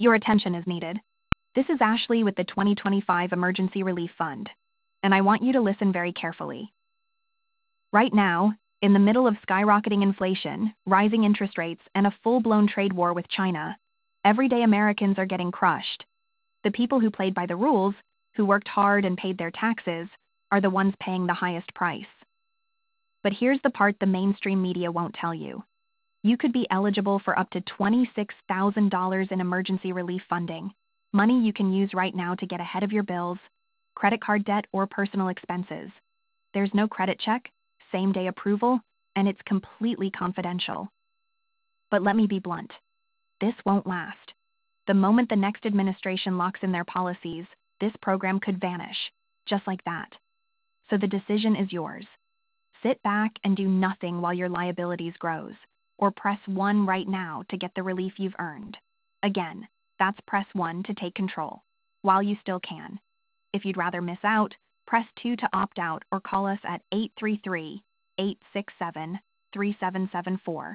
Your attention is needed. This is Ashley with the 2025 Emergency Relief Fund, and I want you to listen very carefully. Right now, in the middle of skyrocketing inflation, rising interest rates, and a full-blown trade war with China, everyday Americans are getting crushed. The people who played by the rules, who worked hard and paid their taxes, are the ones paying the highest price. But here's the part the mainstream media won't tell you. You could be eligible for up to $26,000 in emergency relief funding, money you can use right now to get ahead of your bills, credit card debt, or personal expenses. There's no credit check, same-day approval, and it's completely confidential. But let me be blunt. This won't last. The moment the next administration locks in their policies, this program could vanish, just like that. So the decision is yours. Sit back and do nothing while your liabilities grows, or press 1 right now to get the relief you've earned. Again, that's press 1 to take control, while you still can. If you'd rather miss out, press 2 to opt out or call us at 833-867-3774.